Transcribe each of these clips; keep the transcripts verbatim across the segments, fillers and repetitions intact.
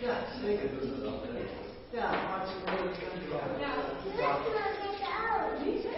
Ja, zeker doen we dat. Ja, hartstikke leuk. Ja. Dus,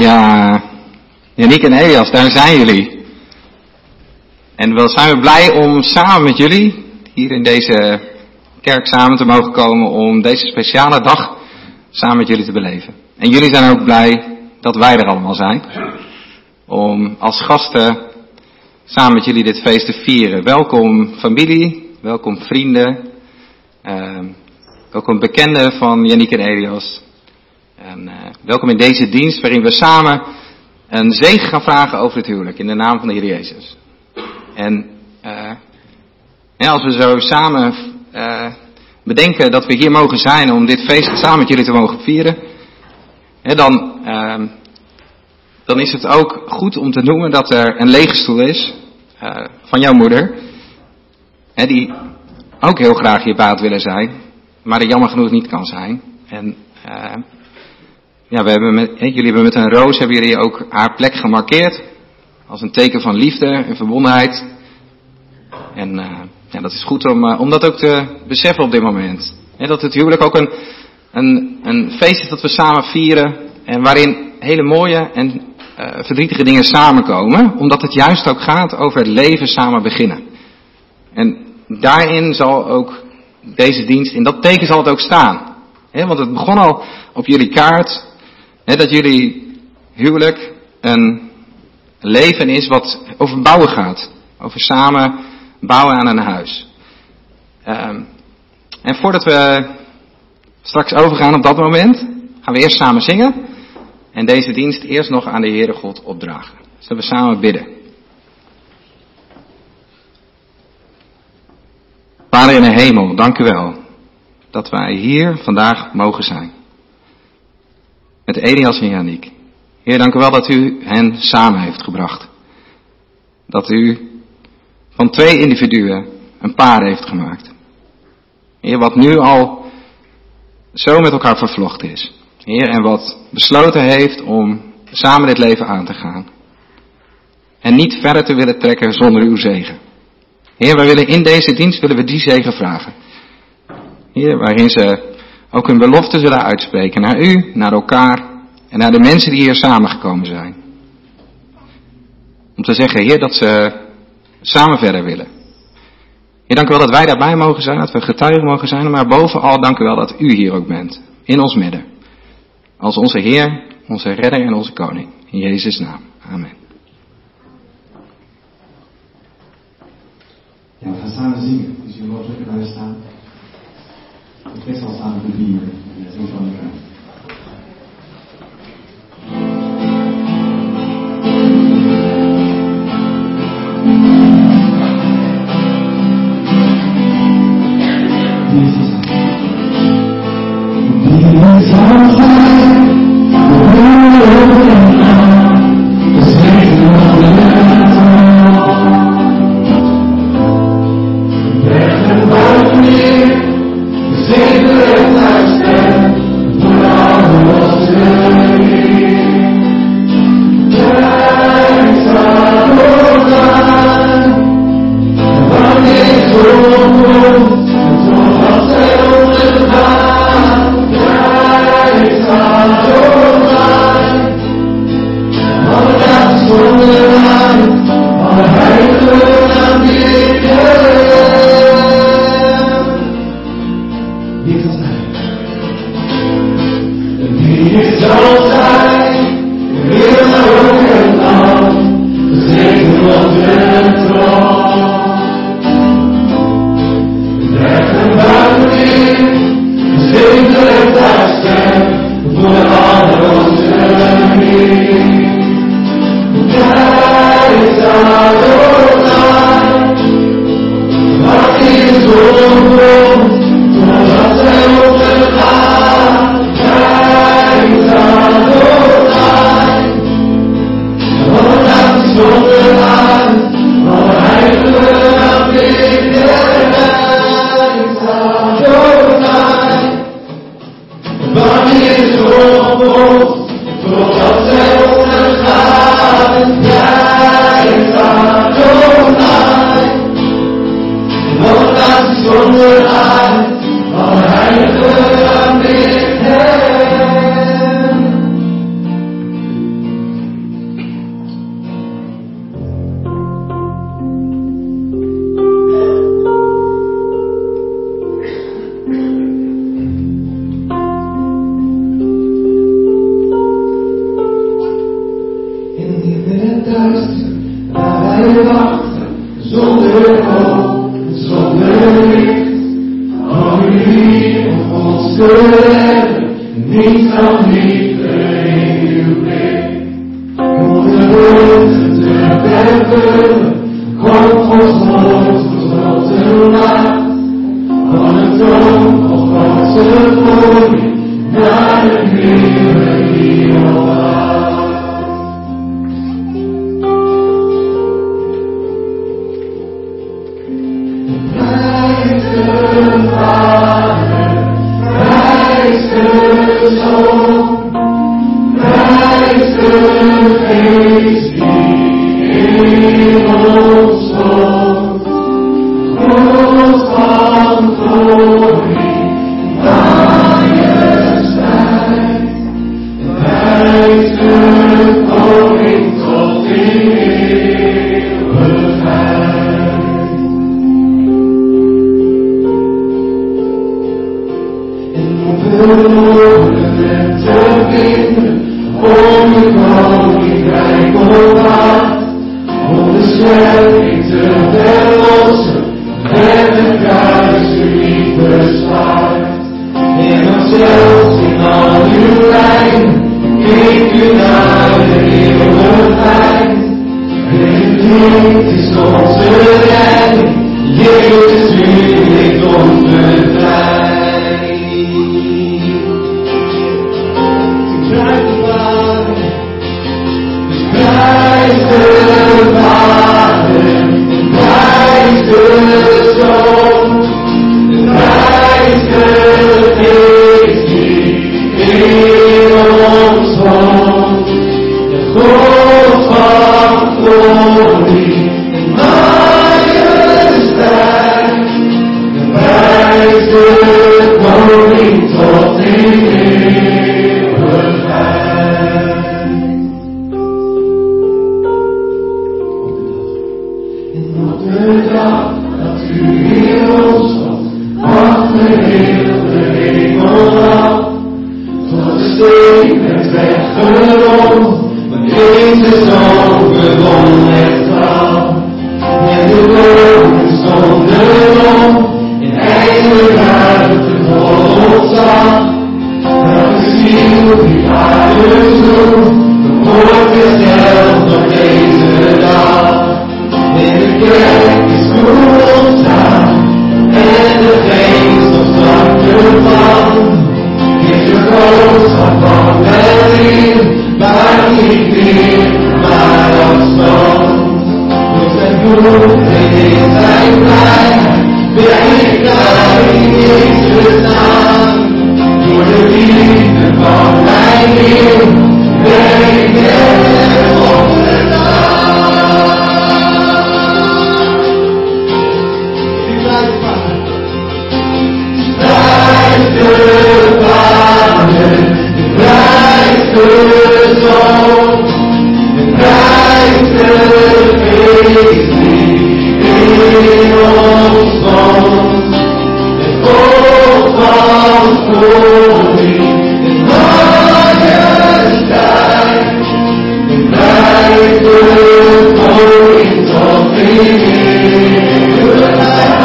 Ja, Yannick en Elias, daar zijn jullie. En wel zijn we blij om samen met jullie hier in deze kerk samen te mogen komen om deze speciale dag samen met jullie te beleven. En jullie zijn ook blij dat wij er allemaal zijn. Om als gasten samen met jullie dit feest te vieren. Welkom familie, welkom vrienden, uh, welkom bekenden van Yannick en Elias. En uh, welkom in deze dienst waarin we samen een zegen gaan vragen over het huwelijk in de naam van de Heer Jezus. En uh, ja, als we zo samen uh, bedenken dat we hier mogen zijn om dit feest samen met jullie te mogen vieren, hè, dan, uh, dan is het ook goed om te noemen dat er een lege stoel is uh, van jouw moeder, hè, die ook heel graag hierbij had willen zijn, maar die jammer genoeg niet kan zijn. En uh, ja, we hebben met, hè, jullie hebben met een roos hebben jullie ook haar plek gemarkeerd als een teken van liefde en verbondenheid. En uh, ja, dat is goed om, uh, om dat ook te beseffen op dit moment. Hè, dat het huwelijk ook een, een, een feest is dat we samen vieren en waarin hele mooie en uh, verdrietige dingen samenkomen, omdat het juist ook gaat over het leven samen beginnen. En daarin zal ook deze dienst, in dat teken zal het ook staan. Hè, want het begon al op jullie kaart, hè, dat jullie huwelijk een leven is wat over bouwen gaat. Over samen bouwen aan een huis. Um, en voordat we straks overgaan op dat moment, gaan we eerst samen zingen. En deze dienst eerst nog aan de Heere God opdragen. Dus dat we samen bidden. Vader in de hemel, dank u wel dat wij hier vandaag mogen zijn. Met Elias en Yannick. Heer, dank u wel dat u hen samen heeft gebracht. Dat u van twee individuen een paar heeft gemaakt. Heer, wat nu al zo met elkaar vervlochten is. Heer, en wat besloten heeft om samen dit leven aan te gaan. En niet verder te willen trekken zonder uw zegen. Heer, wij willen in deze dienst willen we die zegen vragen. Heer, waarin ze ook hun belofte zullen uitspreken naar u, naar elkaar en naar de mensen die hier samengekomen zijn. Om te zeggen, Heer, dat ze samen verder willen. Heer, dank u wel dat wij daarbij mogen zijn, dat we getuigen mogen zijn, maar bovenal dank u wel dat u hier ook bent, in ons midden. Als onze Heer, onze Redder en onze Koning. In Jezus' naam. Amen. Ja, we gaan samen zingen, dus jullie mogen lekker blijven staan. Het best wel staan op de bier, ja, zo van elkaar. in het duister, waar wij wachten, zonder hoop, zonder licht. Om u om ons te redden, niet van liefde in uw blik. Om de woorden te vervullen, komt ons nooit gesloten macht. Van het troon of Godse koning, naar de muren die omlaag. Prijs de Vader, prijs de Zoon, prijs de Geest die in ons woont. God van glorie, majesteit, prijs de koning tot in eeuwigheid. En op de woorden te vinden, om de koninkrijk ontwaakt, om de schepping te verlossen, en de kruis u niet bespaart. En onszelfs in al uw lijn, keek u naar de eeuwigheid. En dit is onze redding, Jezus u heeft ons bevrijd. Prijs de Vader, prijs de Zoon, prijs de Geest die in ons woont. De God van glorie en majesteit, prijs de koning tot in eeuwigheid. De dag dat u hier ons zond, achter heel de hemel af, tot de steen werd weggerold, want Jezus overwon het graf. En de doden stonden om, in ijzerruiten vol ons af. Elke ziel die aardig zoekt, verhoort zichzelf op deze dag. En de kerk is goed ontstaan, en de geest op zachte van. Is de boodschap van het lief, maar niet meer, maar afstand. Door zijn bloed en in zijn vrijheid, ben ik daar in Jezus naam. Door de liefde van mijn Heer, ben ik er onderdaan. Prijs de Vader, prijs de Zoon, prijs de Geest die in ons woont. De God van glorie en majesteit, prijs de koning tot in eeuwigheid.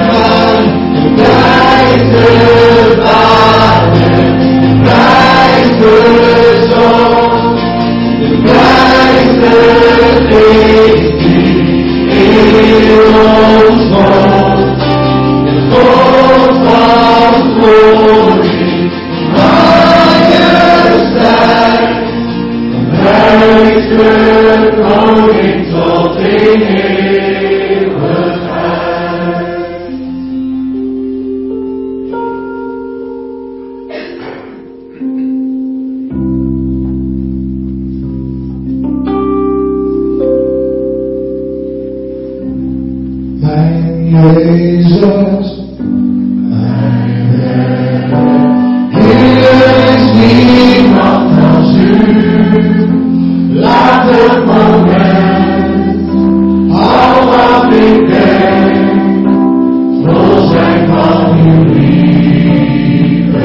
Prijs de Vader, prijs de Zoon, prijs de Geest die in ons woont. De God van glorie, majesteit, prijs de koning tot in eeuwigheid. Jezus, mijn redder, hier is niemand als u. Laat het moment, al wat ik denk, vol zijn van uw liefde,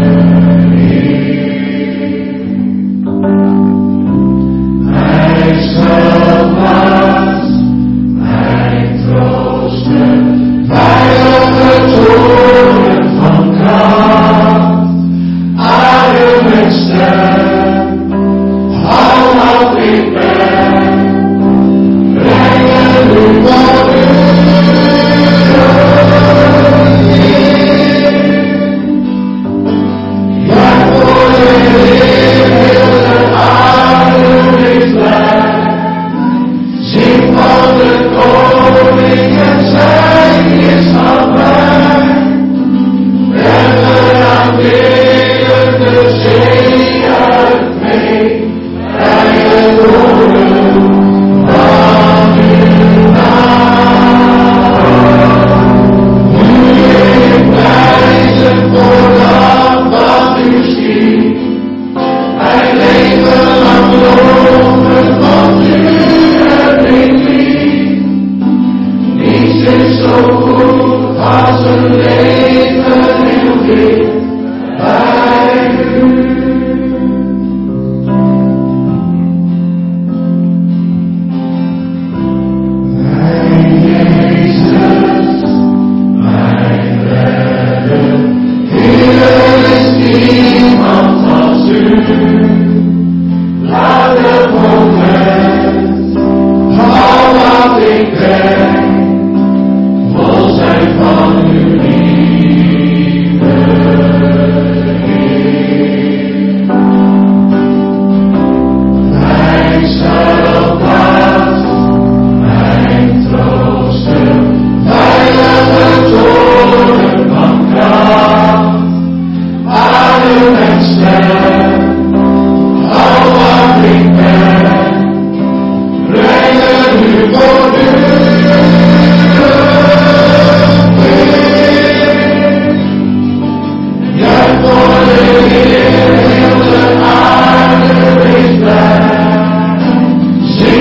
Heer. Hij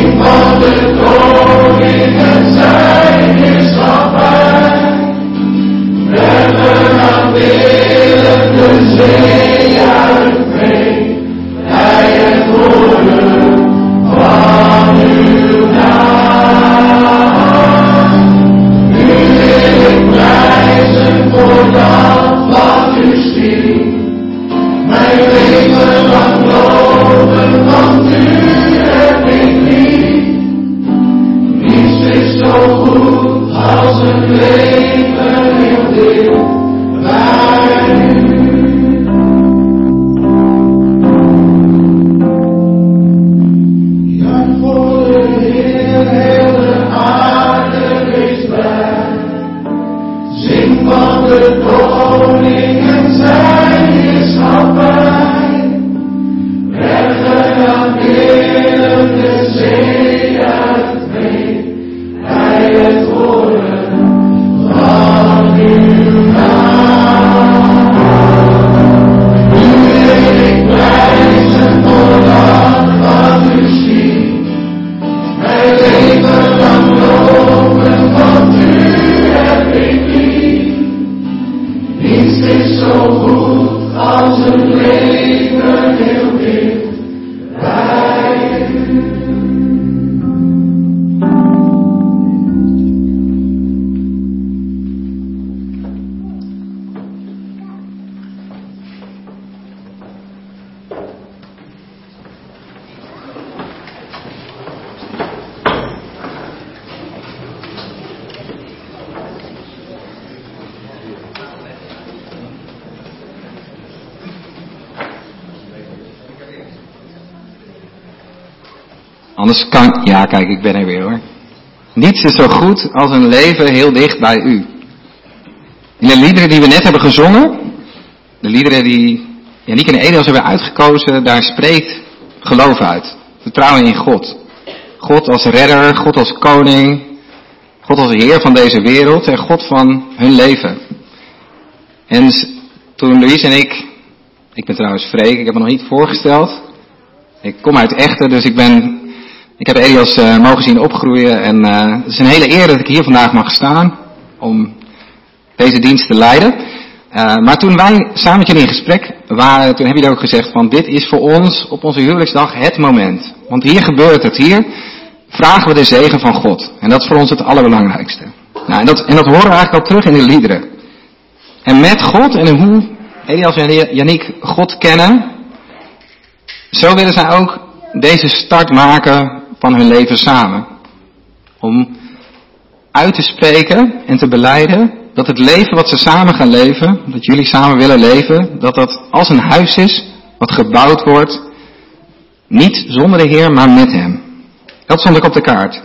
Anders kan... Ja, kijk, ik ben er weer hoor. Niets is zo goed als een leven heel dicht bij u. In de liederen die we net hebben gezongen, de liederen die Janiek en Elias hebben uitgekozen, daar spreekt geloof uit. Vertrouwen in God. God als redder, God als koning, God als heer van deze wereld en God van hun leven. En toen Louise en ik, ik ben trouwens Freek, ik heb me nog niet voorgesteld. Ik kom uit Echten, dus ik ben... Ik heb Elias uh, mogen zien opgroeien en uh, het is een hele eer dat ik hier vandaag mag staan om deze dienst te leiden. Uh, maar toen wij samen met jullie in gesprek waren, toen hebben jullie ook gezegd van dit is voor ons op onze huwelijksdag het moment. Want hier gebeurt het, hier vragen we de zegen van God. En dat is voor ons het allerbelangrijkste. Nou, en, dat, en dat horen we eigenlijk al terug in de liederen. En met God en hoe Elias en Janiek God kennen, zo willen zij ook deze start maken van hun leven samen. Om uit te spreken en te belijden dat het leven wat ze samen gaan leven, dat jullie samen willen leven, dat dat als een huis is wat gebouwd wordt, niet zonder de Heer, maar met Hem. Dat stond ik op de kaart.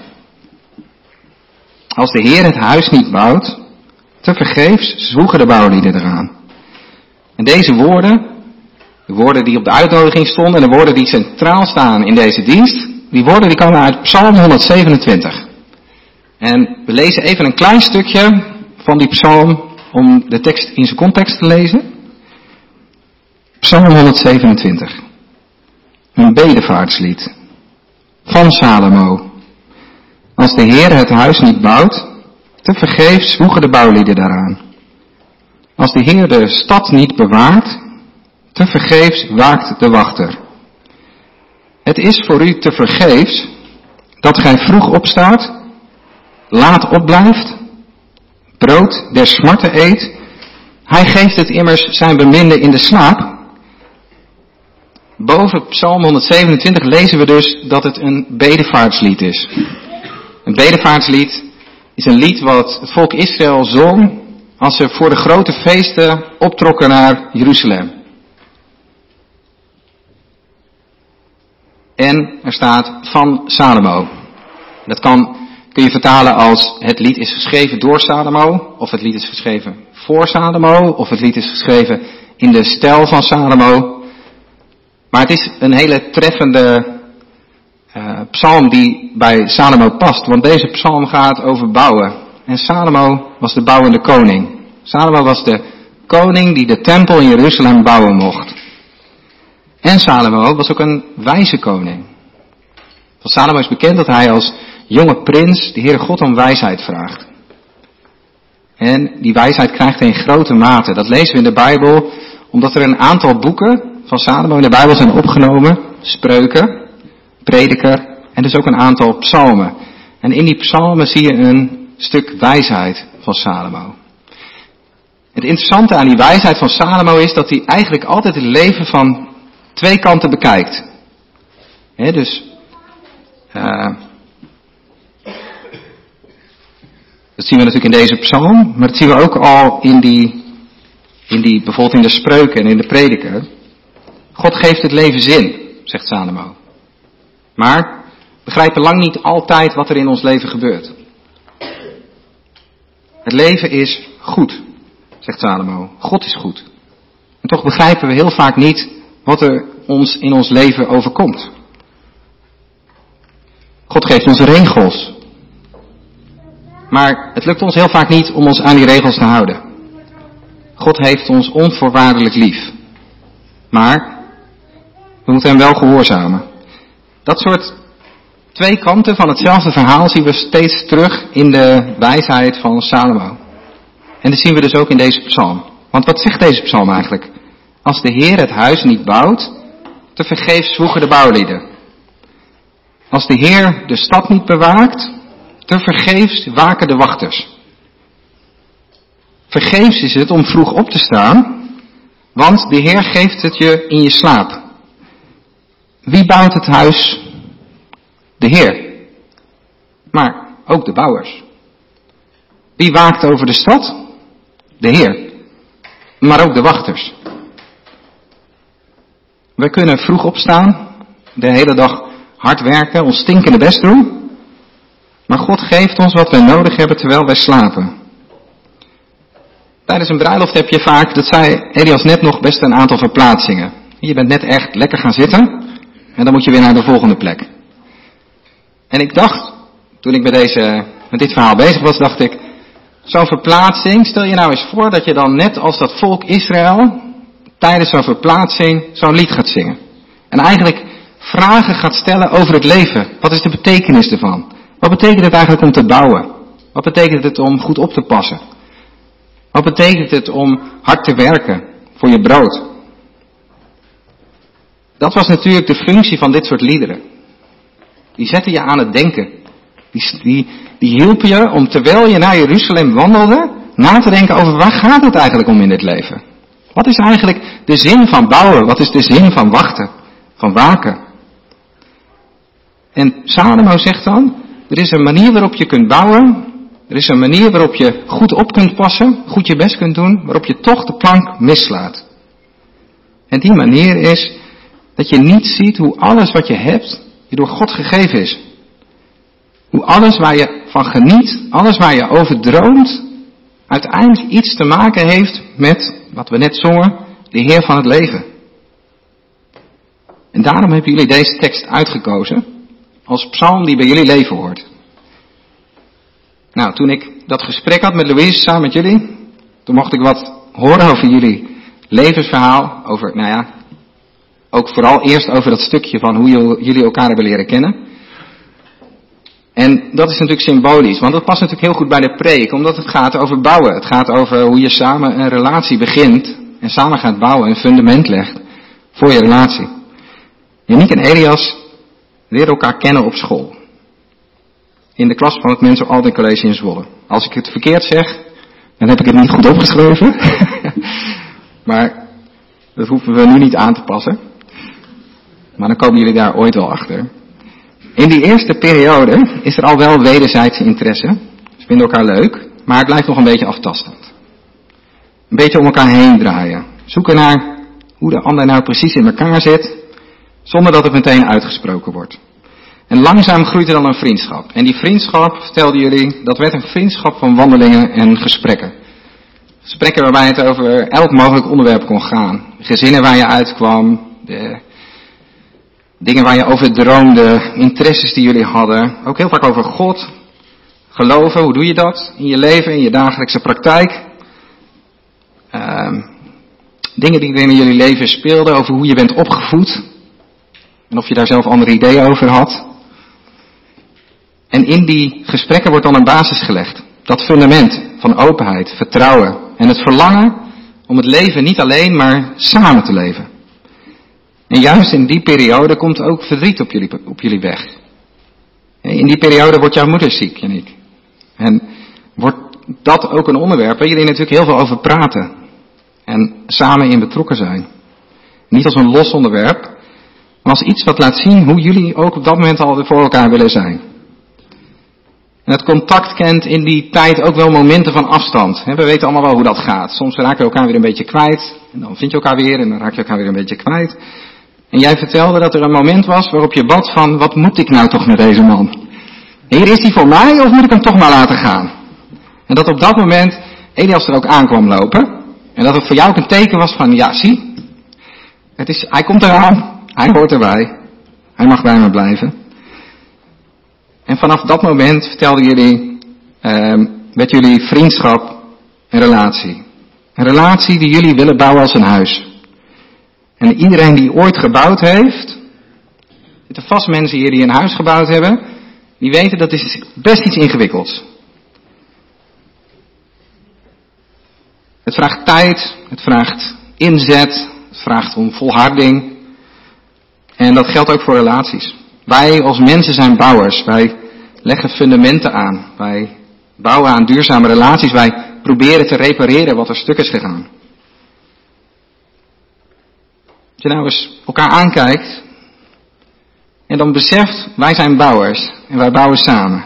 Als de Heer het huis niet bouwt, te vergeefs zwoegen de bouwlieden eraan. En deze woorden, de woorden die op de uitnodiging stonden en de woorden die centraal staan in deze dienst, die woorden die komen uit Psalm honderdzevenentwintig. En we lezen even een klein stukje van die psalm om de tekst in zijn context te lezen. Psalm honderdzevenentwintig. Een bedevaartslied van Salomo. Als de Heer het huis niet bouwt, te vergeefs zwoegen de bouwlieden daaraan. Als de Heer de stad niet bewaart, te vergeefs waakt de wachter. Het is voor u te vergeefs dat gij vroeg opstaat, laat opblijft, brood der smarten eet. Hij geeft het immers zijn beminde in de slaap. Boven Psalm honderdzevenentwintig lezen we dus dat het een bedevaartslied is. Een bedevaartslied is een lied wat het volk Israël zong als ze voor de grote feesten optrokken naar Jeruzalem. En er staat van Salomo. Dat kan, kun je vertalen als het lied is geschreven door Salomo, of het lied is geschreven voor Salomo, of het lied is geschreven in de stijl van Salomo. Maar het is een hele treffende uh, psalm die bij Salomo past, want deze psalm gaat over bouwen. En Salomo was de bouwende koning. Salomo was de koning die de tempel in Jeruzalem bouwen mocht. En Salomo was ook een wijze koning. Het Van Salomo is bekend dat hij als jonge prins de Heere God om wijsheid vraagt. En die wijsheid krijgt hij in grote mate. Dat lezen we in de Bijbel, omdat er een aantal boeken van Salomo in de Bijbel zijn opgenomen. Spreuken, Prediker en dus ook een aantal psalmen. En in die psalmen zie je een stuk wijsheid van Salomo. Het interessante aan die wijsheid van Salomo is dat hij eigenlijk altijd het leven van twee kanten bekijkt. He, dus uh, dat zien we natuurlijk in deze psalm, maar dat zien we ook al in die, in die bijvoorbeeld in de Spreuken en in de Prediker. God geeft het leven zin, zegt Salomo. Maar we begrijpen lang niet altijd wat er in ons leven gebeurt. Het leven is goed, zegt Salomo. God is goed. En toch begrijpen we heel vaak niet wat er ons in ons leven overkomt. God geeft ons regels. Maar het lukt ons heel vaak niet om ons aan die regels te houden. God heeft ons onvoorwaardelijk lief. Maar we moeten hem wel gehoorzamen. Dat soort twee kanten van hetzelfde verhaal zien we steeds terug in de wijsheid van Salomo. En dat zien we dus ook in deze psalm. Want wat zegt deze psalm eigenlijk? Als de Heer het huis niet bouwt, te vergeefs zwoegen de bouwlieden. Als de Heer de stad niet bewaakt, te vergeefs waken de wachters. Vergeefs is het om vroeg op te staan, want de Heer geeft het je in je slaap. Wie bouwt het huis? De Heer. Maar ook de bouwers. Wie waakt over de stad? De Heer. Maar ook de wachters. Wij kunnen vroeg opstaan, de hele dag hard werken, ons stinkende best doen. Maar God geeft ons wat wij nodig hebben terwijl wij slapen. Tijdens een bruiloft heb je vaak, dat zei Elias net nog, best een aantal verplaatsingen. Je bent net echt lekker gaan zitten en dan moet je weer naar de volgende plek. En ik dacht, toen ik met, deze, met dit verhaal bezig was, dacht ik, zo'n verplaatsing, stel je nou eens voor dat je dan net als dat volk Israël tijdens zo'n verplaatsing zo'n lied gaat zingen. En eigenlijk vragen gaat stellen over het leven. Wat is de betekenis ervan? Wat betekent het eigenlijk om te bouwen? Wat betekent het om goed op te passen? Wat betekent het om hard te werken voor je brood? Dat was natuurlijk de functie van dit soort liederen. Die zetten je aan het denken. Die, die, die hielpen je om terwijl je naar Jeruzalem wandelde, na te denken over waar gaat het eigenlijk om in dit leven? Wat is eigenlijk de zin van bouwen? Wat is de zin van wachten? Van waken? En Salomo zegt dan, er is een manier waarop je kunt bouwen. Er is een manier waarop je goed op kunt passen, goed je best kunt doen, waarop je toch de plank mislaat. En die manier is dat je niet ziet hoe alles wat je hebt, je door God gegeven is. Hoe alles waar je van geniet, alles waar je over droomt, uiteindelijk iets te maken heeft met, wat we net zongen, de Heer van het leven. En daarom hebben jullie deze tekst uitgekozen als psalm die bij jullie leven hoort. Nou, toen ik dat gesprek had met Louise, samen met jullie, toen mocht ik wat horen over jullie levensverhaal, over, nou ja, ook vooral eerst over dat stukje van hoe jullie elkaar hebben leren kennen. En dat is natuurlijk symbolisch, want dat past natuurlijk heel goed bij de preek, omdat het gaat over bouwen. Het gaat over hoe je samen een relatie begint en samen gaat bouwen, een fundament legt voor je relatie. Yannick en Elias leren elkaar kennen op school. In de klas van het Menzo Alden College in Zwolle. Als ik het verkeerd zeg, dan heb ik het niet goed opgeschreven. Maar dat hoeven we nu niet aan te passen. Maar dan komen jullie daar ooit wel achter. In die eerste periode is er al wel wederzijdse interesse. Ze vinden elkaar leuk, maar het blijft nog een beetje aftastend. Een beetje om elkaar heen draaien. Zoeken naar hoe de ander nou precies in elkaar zit, zonder dat het meteen uitgesproken wordt. En langzaam groeit er dan een vriendschap. En die vriendschap, vertelden jullie, dat werd een vriendschap van wandelingen en gesprekken. Gesprekken waarbij het over elk mogelijk onderwerp kon gaan. Gezinnen waar je uitkwam, de dingen waar je over droomde, interesses die jullie hadden. Ook heel vaak over God, geloven, hoe doe je dat in je leven, in je dagelijkse praktijk. Uh, dingen die in jullie leven speelden, over hoe je bent opgevoed. En of je daar zelf andere ideeën over had. En in die gesprekken wordt dan een basis gelegd. Dat fundament van openheid, vertrouwen en het verlangen om het leven niet alleen, maar samen te leven. En juist in die periode komt ook verdriet op jullie, op jullie weg. In die periode wordt jouw moeder ziek, Yannick. En wordt dat ook een onderwerp waar jullie natuurlijk heel veel over praten. En samen in betrokken zijn. Niet als een los onderwerp, maar als iets wat laat zien hoe jullie ook op dat moment al voor elkaar willen zijn. En het contact kent in die tijd ook wel momenten van afstand. We weten allemaal wel hoe dat gaat. Soms raak je elkaar weer een beetje kwijt. En dan vind je elkaar weer en dan raak je elkaar weer een beetje kwijt. En jij vertelde dat er een moment was waarop je bad van, wat moet ik nou toch met deze man? Heer, is hij voor mij of moet ik hem toch maar laten gaan? En dat op dat moment Elias er ook aankwam lopen. En dat het voor jou ook een teken was van, ja zie, het is, hij komt eraan, hij hoort erbij, hij mag bij me blijven. En vanaf dat moment vertelden jullie, eh, met jullie vriendschap en relatie. Een relatie die jullie willen bouwen als een huis. En iedereen die ooit gebouwd heeft, er zitten vast mensen hier die een huis gebouwd hebben, die weten dat is best iets ingewikkelds. Het vraagt tijd, het vraagt inzet, het vraagt om volharding. En dat geldt ook voor relaties. Wij als mensen zijn bouwers. Wij leggen fundamenten aan. Wij bouwen aan duurzame relaties. Wij proberen te repareren wat er stuk is gegaan. Als je nou eens elkaar aankijkt en dan beseft, wij zijn bouwers en wij bouwen samen.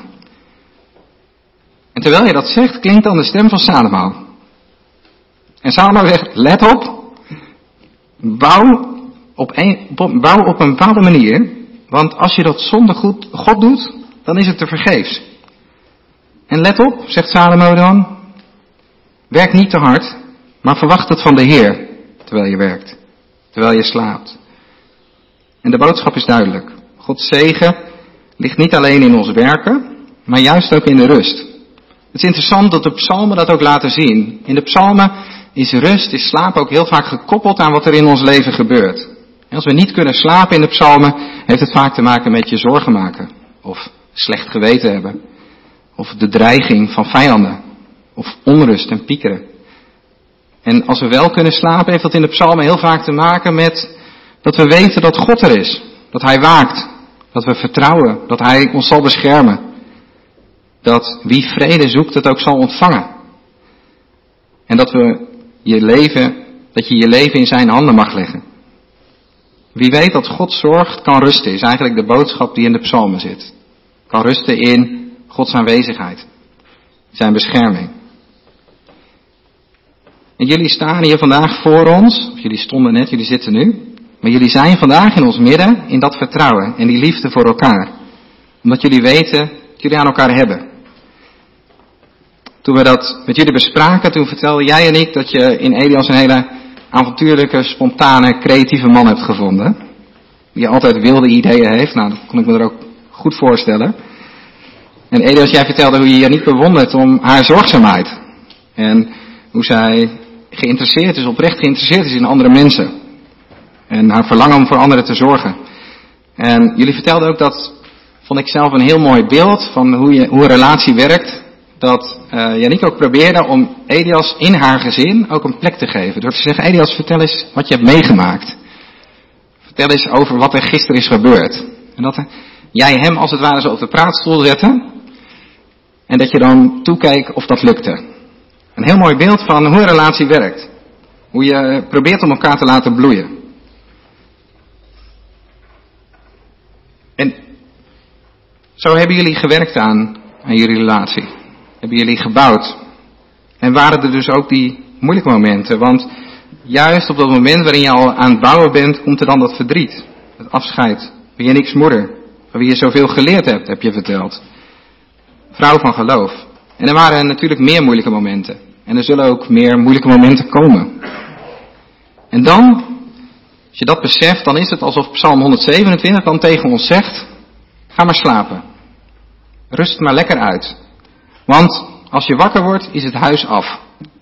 En terwijl je dat zegt, klinkt dan de stem van Salomo. En Salomo zegt, let op, bouw op, een, bouw op een bepaalde manier, want als je dat zonder goed, God doet, dan is het te vergeefs. En let op, zegt Salomo dan, werk niet te hard, maar verwacht het van de Heer, terwijl je werkt, terwijl je slaapt. En de boodschap is duidelijk. Gods zegen ligt niet alleen in ons werken, maar juist ook in de rust. Het is interessant dat de psalmen dat ook laten zien. In de psalmen is rust, is slaap ook heel vaak gekoppeld aan wat er in ons leven gebeurt. En als we niet kunnen slapen in de psalmen, heeft het vaak te maken met je zorgen maken. Of slecht geweten hebben. Of de dreiging van vijanden. Of onrust en piekeren. En als we wel kunnen slapen, heeft dat in de psalmen heel vaak te maken met dat we weten dat God er is. Dat Hij waakt. Dat we vertrouwen. Dat Hij ons zal beschermen. Dat wie vrede zoekt het ook zal ontvangen. En dat we je leven, dat je je leven in zijn handen mag leggen. Wie weet dat God zorgt, kan rusten, is eigenlijk de boodschap die in de psalmen zit. Kan rusten in Gods aanwezigheid. Zijn bescherming. En jullie staan hier vandaag voor ons, of jullie stonden net, jullie zitten nu. Maar jullie zijn vandaag in ons midden in dat vertrouwen en die liefde voor elkaar. Omdat jullie weten dat jullie aan elkaar hebben. Toen we dat met jullie bespraken, toen vertelde jij en ik dat je in Elias een hele avontuurlijke, spontane, creatieve man hebt gevonden. Die altijd wilde ideeën heeft. Nou, dat kon ik me er ook goed voorstellen. En Elias, jij vertelde hoe je je niet bewondert om haar zorgzaamheid. En hoe zij geïnteresseerd is, oprecht geïnteresseerd is in andere mensen. En haar verlangen om voor anderen te zorgen. En jullie vertelden ook dat, vond ik zelf een heel mooi beeld van hoe, je, hoe een relatie werkt. Dat uh, Yannick ook probeerde om Elias in haar gezin ook een plek te geven. Door te zeggen, Elias, vertel eens wat je hebt meegemaakt. Vertel eens over wat er gisteren is gebeurd. En dat jij hem als het ware zo op de praatstoel zette. En dat je dan toekeek of dat lukte. Een heel mooi beeld van hoe een relatie werkt. Hoe je probeert om elkaar te laten bloeien. En zo hebben jullie gewerkt aan, aan jullie relatie. Hebben jullie gebouwd. En waren er dus ook die moeilijke momenten. Want juist op dat moment waarin je al aan het bouwen bent, komt er dan dat verdriet. Het afscheid van je niks moeder. Van wie je zoveel geleerd hebt, heb je verteld. Vrouw van geloof. En er waren natuurlijk meer moeilijke momenten. En er zullen ook meer moeilijke momenten komen. En dan, als je dat beseft, dan is het alsof Psalm honderdzevenentwintig dan tegen ons zegt, ga maar slapen. Rust maar lekker uit. Want als je wakker wordt, is het huis af.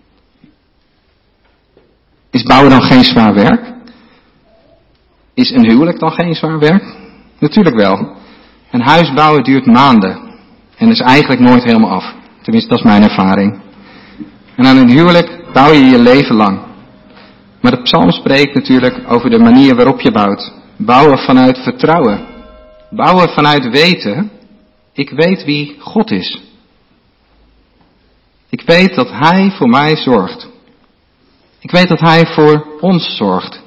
Is bouwen dan geen zwaar werk? Is een huwelijk dan geen zwaar werk? Natuurlijk wel. Een huis bouwen duurt maanden. En is eigenlijk nooit helemaal af. Tenminste, dat is mijn ervaring. En aan een huwelijk bouw je je leven lang. Maar de psalm spreekt natuurlijk over de manier waarop je bouwt. Bouwen vanuit vertrouwen. Bouwen vanuit weten. Ik weet wie God is. Ik weet dat Hij voor mij zorgt. Ik weet dat Hij voor ons zorgt.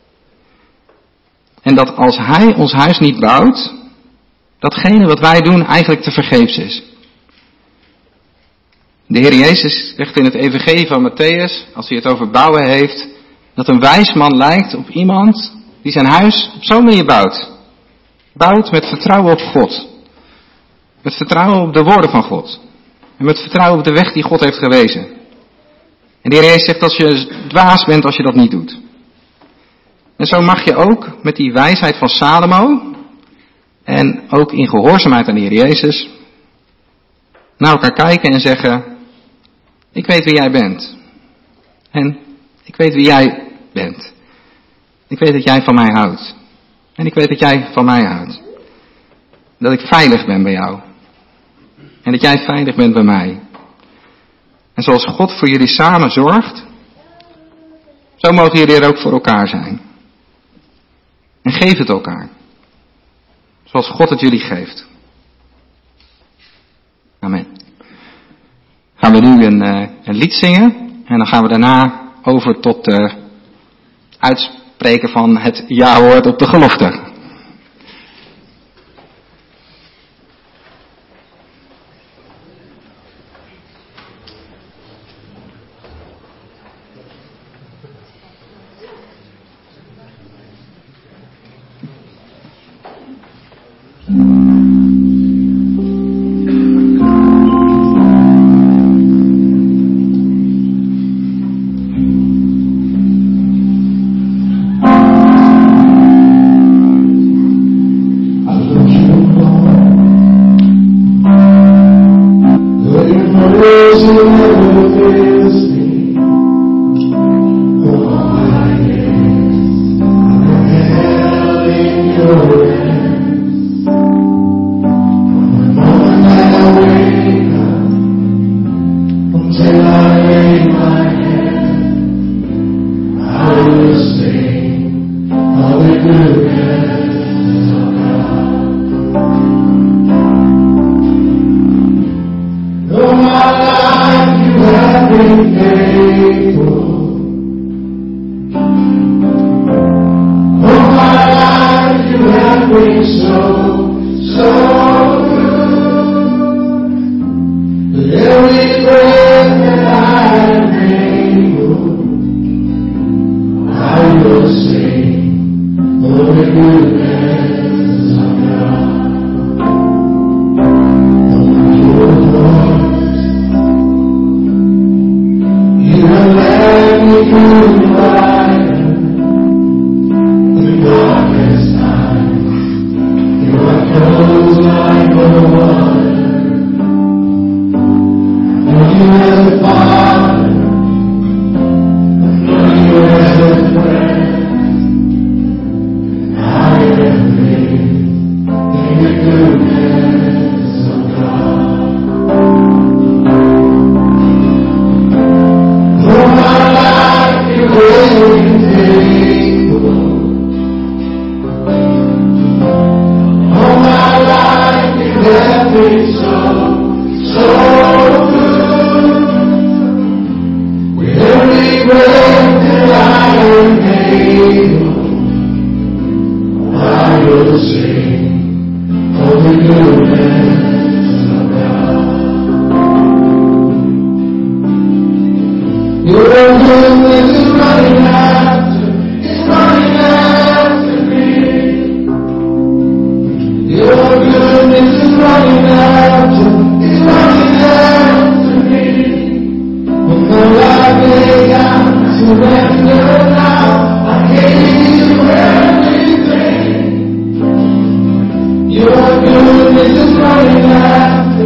En dat als Hij ons huis niet bouwt, datgene wat wij doen eigenlijk te vergeefs is. De Heer Jezus zegt in het evangelie van Matthäus, als hij het over bouwen heeft, dat een wijs man lijkt op iemand die zijn huis op zo'n manier bouwt. Bouwt met vertrouwen op God. Met vertrouwen op de woorden van God. En met vertrouwen op de weg die God heeft gewezen. En de Heer Jezus zegt dat je dwaas bent als je dat niet doet. En zo mag je ook met die wijsheid van Salomo, en ook in gehoorzaamheid aan de Heer Jezus, naar elkaar kijken en zeggen, ik weet wie jij bent. En ik weet wie jij bent. Ik weet dat jij van mij houdt. En ik weet dat jij van mij houdt. Dat ik veilig ben bij jou. En dat jij veilig bent bij mij. En zoals God voor jullie samen zorgt, zo mogen jullie er ook voor elkaar zijn. En geef het elkaar. Zoals God het jullie geeft. Amen. Gaan we nu een, uh, een lied zingen. En dan gaan we daarna over tot uh, uitspreken van het ja-woord op de gelofte.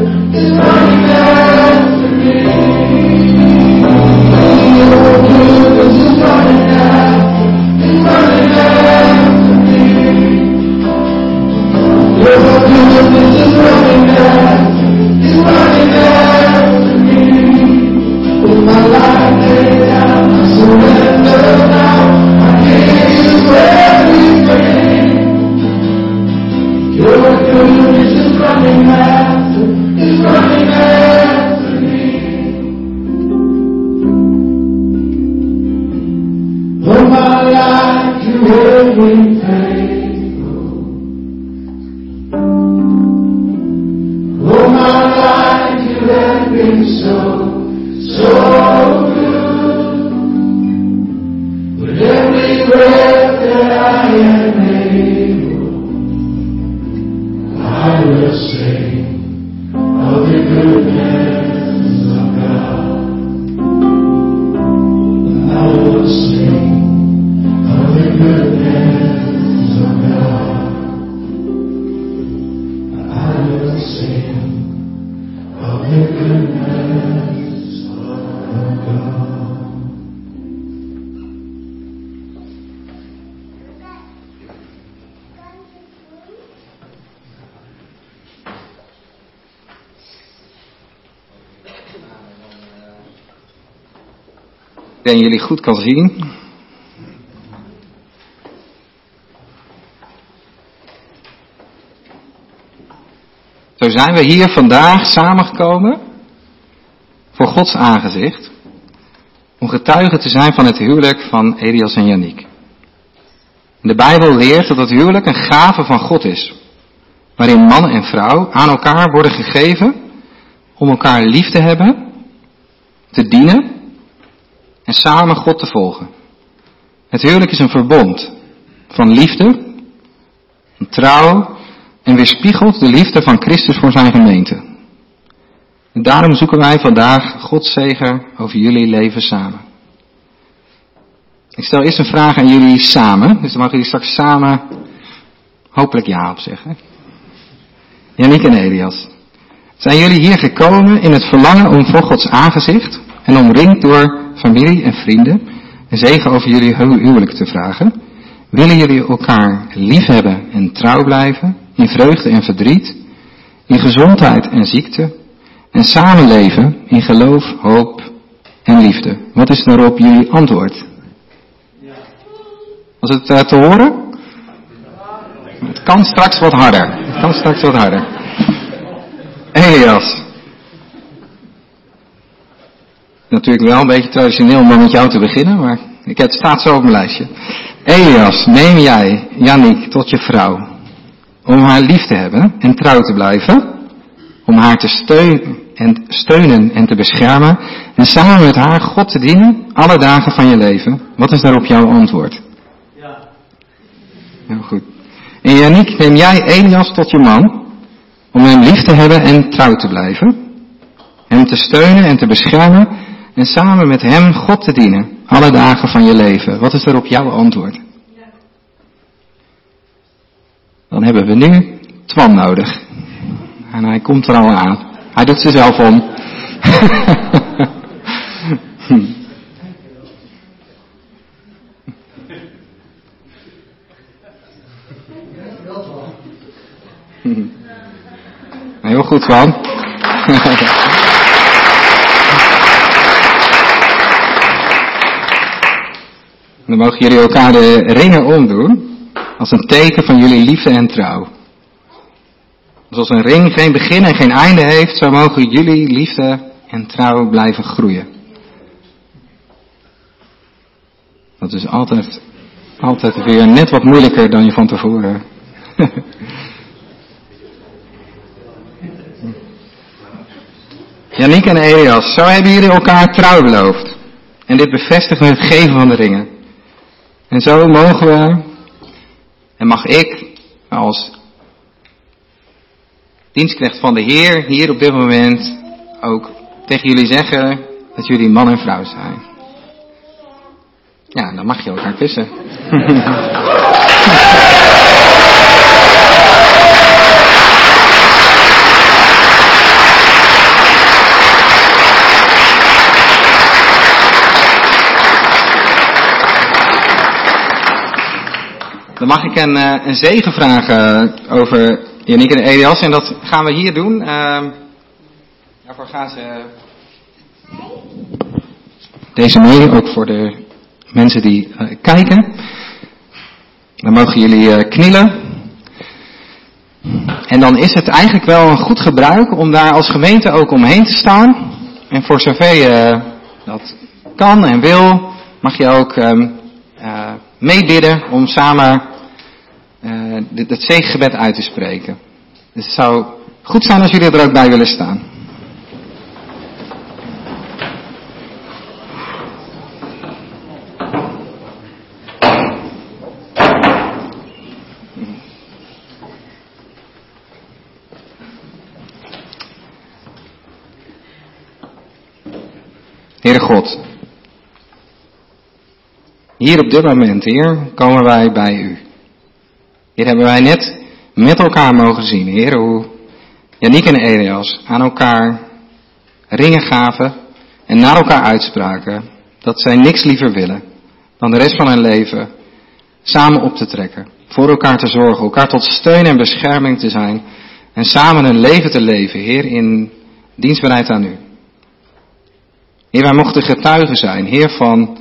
Your goodness have been so, so good. With every breath that I am able, I will sing of the goodness of God. I will sing of the goodness of God. I will sing of the goodness of God. Ik denk jullie goed kan zien. Zo zijn we hier vandaag samengekomen voor Gods aangezicht om getuige te zijn van het huwelijk van Elias en Yannick. De Bijbel leert dat het huwelijk een gave van God is, waarin man en vrouw aan elkaar worden gegeven om elkaar lief te hebben, te dienen en samen God te volgen. Het huwelijk is een verbond van liefde, van trouw en weerspiegelt de liefde van Christus voor zijn gemeente. En daarom zoeken wij vandaag Gods zegen over jullie leven samen. Ik stel eerst een vraag aan jullie samen, dus dan mogen jullie straks samen hopelijk ja op zeggen. Yannick en Elias, zijn jullie hier gekomen in het verlangen om voor Gods aangezicht en omringd door familie en vrienden een zegen over jullie huwelijk te vragen? Willen jullie elkaar liefhebben en trouw blijven, in vreugde en verdriet, in gezondheid en ziekte, en samenleven in geloof, hoop en liefde? Wat is daarop jullie antwoord? Was het uh, te horen? Het kan straks wat harder. Het kan straks wat harder. Elias. Natuurlijk wel een beetje traditioneel om dan met jou te beginnen, maar ik, het staat zo op mijn lijstje. Elias, neem jij Yannick tot je vrouw, om haar lief te hebben en trouw te blijven, om haar te steunen en, steunen en te beschermen, en samen met haar God te dienen alle dagen van je leven? Wat is daarop jouw antwoord? Ja. Heel goed. En Yannick, neem jij Elias tot je man, om hem lief te hebben en trouw te blijven, hem te steunen en te beschermen, en samen met hem God te dienen alle dagen van je leven? Wat is daarop jouw antwoord? Ja. Dan hebben we nu Twan nodig. En hij komt er al aan. Hij doet zichzelf om. Heel goed, Twan. Dan mogen jullie elkaar de ringen omdoen, als een teken van jullie liefde en trouw. Zoals een ring geen begin en geen einde heeft, zo mogen jullie liefde en trouw blijven groeien. Dat is altijd, altijd weer net wat moeilijker dan je van tevoren. Yannick en Elias, zo hebben jullie elkaar trouw beloofd. En dit bevestigt met het geven van de ringen. En zo mogen we, en mag ik, als dienstknecht van de Heer, hier op dit moment ook tegen jullie zeggen dat jullie man en vrouw zijn. Ja, dan mag je elkaar kussen. Dan mag ik een, een zegen vragen over Yannick en Elias. En dat gaan we hier doen. Uh, daarvoor gaan ze deze mee, ook voor de mensen die uh, kijken. Dan mogen jullie uh, knielen. En dan is het eigenlijk wel een goed gebruik om daar als gemeente ook omheen te staan. En voor zover je dat kan en wil, mag je ook um, uh, meebidden om samen uh, dit, het zegengebed uit te spreken. Dus het zou goed zijn als jullie er ook bij willen staan. Heere God, hier op dit moment, Heer, komen wij bij u. Hier hebben wij net met elkaar mogen zien, Heer, hoe Yannick en Elias aan elkaar ringen gaven en naar elkaar uitspraken dat zij niks liever willen dan de rest van hun leven samen op te trekken, voor elkaar te zorgen, elkaar tot steun en bescherming te zijn en samen een leven te leven, Heer, in dienstbaarheid aan u. Heer, wij mochten getuigen zijn, Heer, van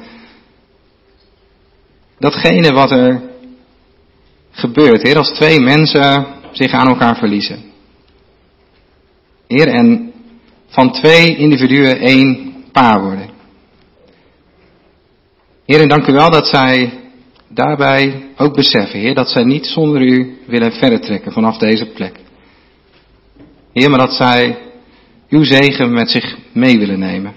datgene wat er gebeurt, Heer, als twee mensen zich aan elkaar verliezen. Heer, en van twee individuen één paar worden. Heer, en dank u wel dat zij daarbij ook beseffen, Heer, dat zij niet zonder u willen verder trekken vanaf deze plek. Heer, maar dat zij uw zegen met zich mee willen nemen.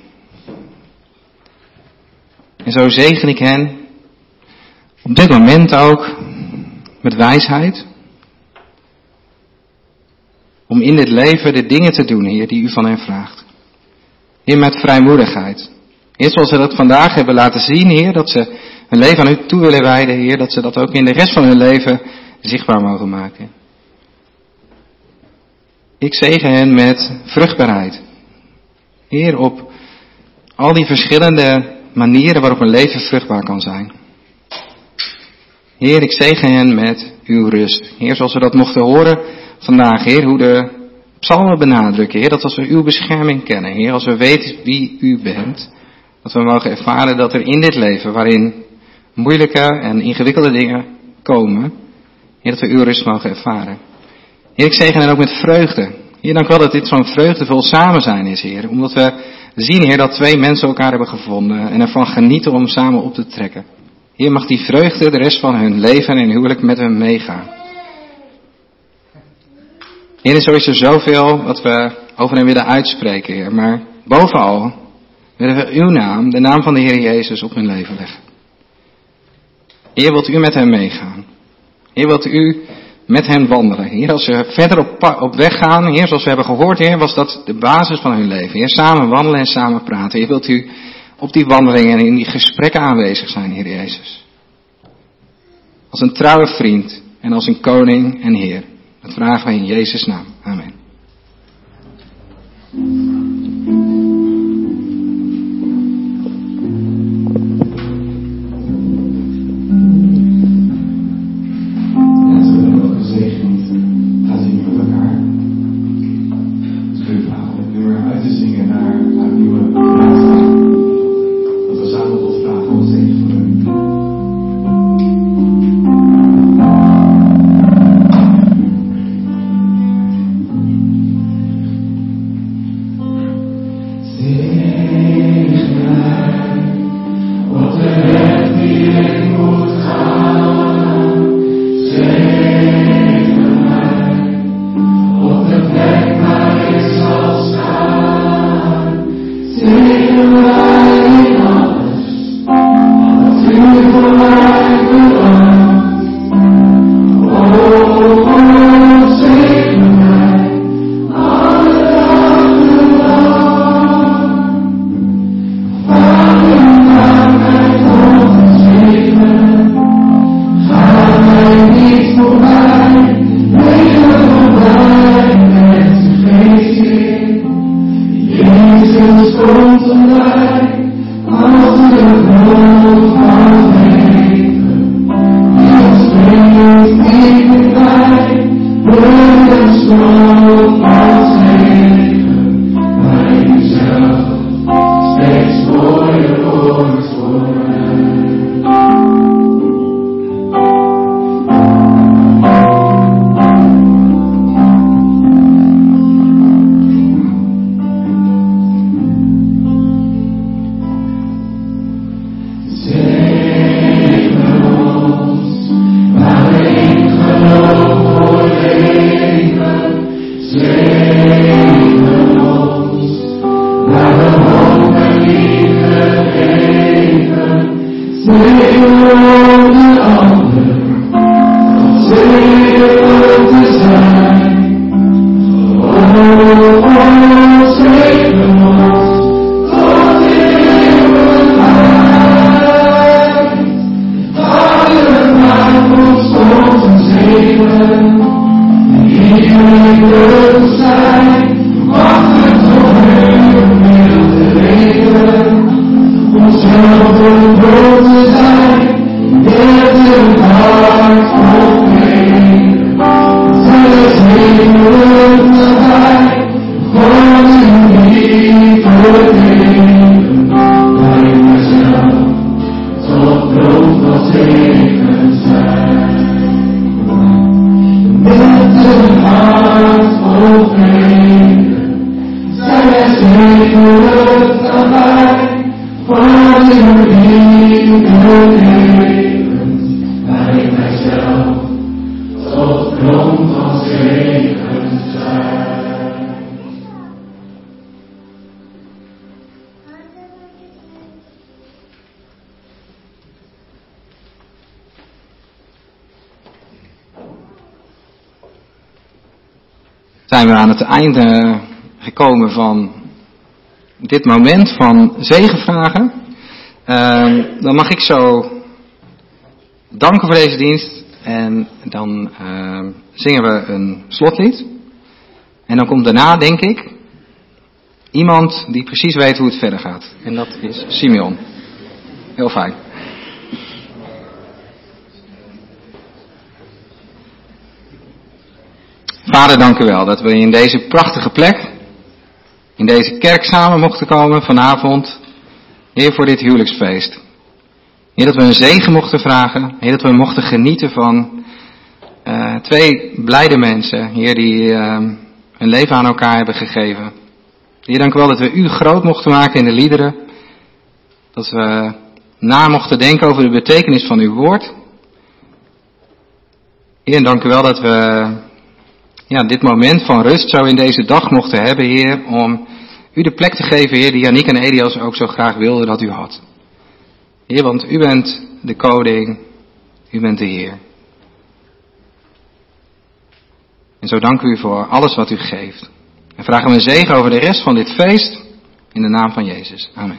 En zo zegen ik hen op dit moment ook met wijsheid. Om in dit leven de dingen te doen, Heer, die u van hen vraagt. Heer, met vrijmoedigheid. Heer, zoals ze dat vandaag hebben laten zien, Heer, dat ze hun leven aan u toe willen wijden, Heer, dat ze dat ook in de rest van hun leven zichtbaar mogen maken. Ik zegen hen met vruchtbaarheid. Heer, op al die verschillende manieren waarop een leven vruchtbaar kan zijn. Heer, ik zegen hen met uw rust. Heer, zoals we dat mochten horen vandaag, Heer, hoe de psalmen benadrukken, Heer, dat als we uw bescherming kennen, Heer, als we weten wie u bent, dat we mogen ervaren dat er in dit leven, waarin moeilijke en ingewikkelde dingen komen, Heer, dat we uw rust mogen ervaren. Heer, ik zegen hen ook met vreugde. Heer, dank u wel dat dit zo'n vreugdevol samen zijn is, Heer, omdat we zien, Heer, dat twee mensen elkaar hebben gevonden en ervan genieten om samen op te trekken. Heer, mag die vreugde de rest van hun leven en huwelijk met hen meegaan. Heer, zo is er zoveel wat we over hen willen uitspreken, Heer. Maar bovenal willen we uw naam, de naam van de Heer Jezus, op hun leven leggen. Heer, wilt u met hen meegaan? Heer, wilt u met hen wandelen? Heer, als ze verder op, op weg gaan, Heer, zoals we hebben gehoord, Heer, was dat de basis van hun leven. Heer, samen wandelen en samen praten. Heer, wilt u op die wandelingen en in die gesprekken aanwezig zijn, Heer Jezus. Als een trouwe vriend en als een koning en Heer. Dat vragen wij in Jezus' naam. Amen. Oh, Zijn we aan het einde gekomen van dit moment van zegenvragen. Uh, dan mag ik zo danken voor deze dienst en dan uh, zingen we een slotlied. En dan komt daarna, denk ik, iemand die precies weet hoe het verder gaat. En dat is Simeon. Heel fijn. Vader, dank u wel dat we in deze prachtige plek, in deze kerk samen mochten komen vanavond. Heer, voor dit huwelijksfeest. Heer, dat we een zegen mochten vragen. Heer, dat we mochten genieten van uh, twee blijde mensen. Heer, die uh, hun leven aan elkaar hebben gegeven. Heer, dank u wel dat we u groot mochten maken in de liederen. Dat we na mochten denken over de betekenis van uw woord. Heer, dank u wel dat we ja, dit moment van rust zo in deze dag mochten hebben, Heer, om u de plek te geven, Heer, die Yannick en Elias ook zo graag wilden dat u had. Heer, want u bent de koning, u bent de Heer. En zo danken we u voor alles wat u geeft. En vragen we een zegen over de rest van dit feest, in de naam van Jezus. Amen.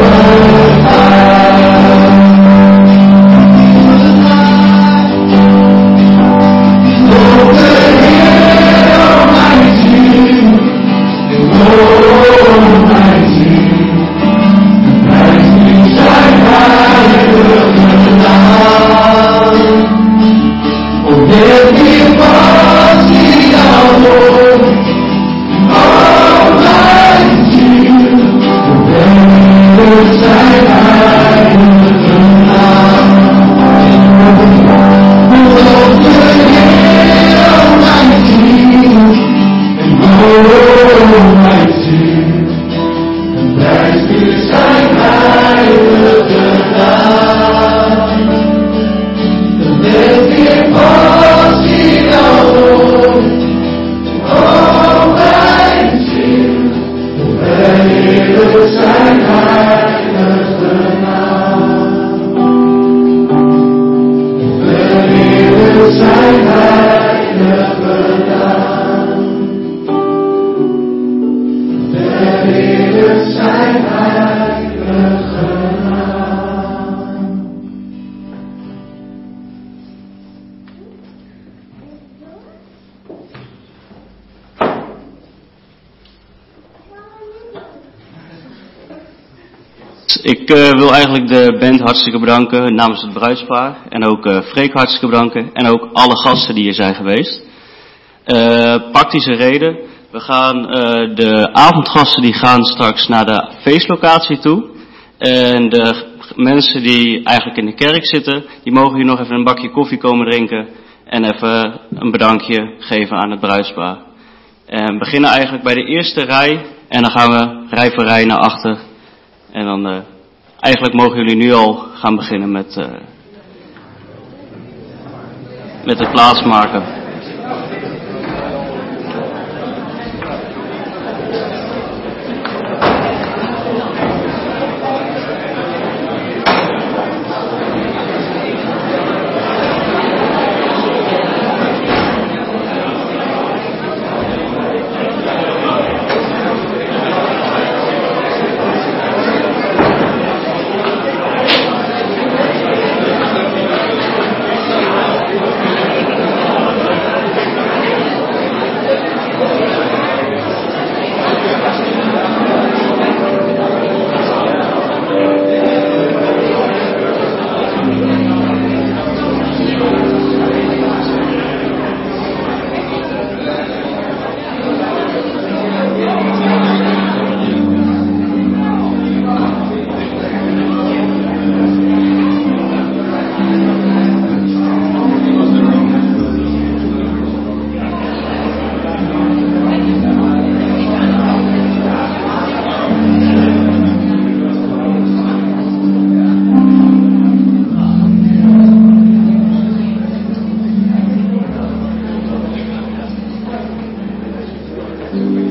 Thank you. Ik uh, wil eigenlijk de band hartstikke bedanken namens het bruidspaar. En ook uh, Freek hartstikke bedanken. En ook alle gasten die hier zijn geweest. Uh, praktische reden. We gaan, uh, de avondgasten die gaan straks naar de feestlocatie toe. En de mensen die eigenlijk in de kerk zitten, die mogen hier nog even een bakje koffie komen drinken. En even een bedankje geven aan het bruidspaar. En we beginnen eigenlijk bij de eerste rij. En dan gaan we rij voor rij naar achter. En dan, uh, eigenlijk mogen jullie nu al gaan beginnen met, uh, met het plaatsmaken. Thank you.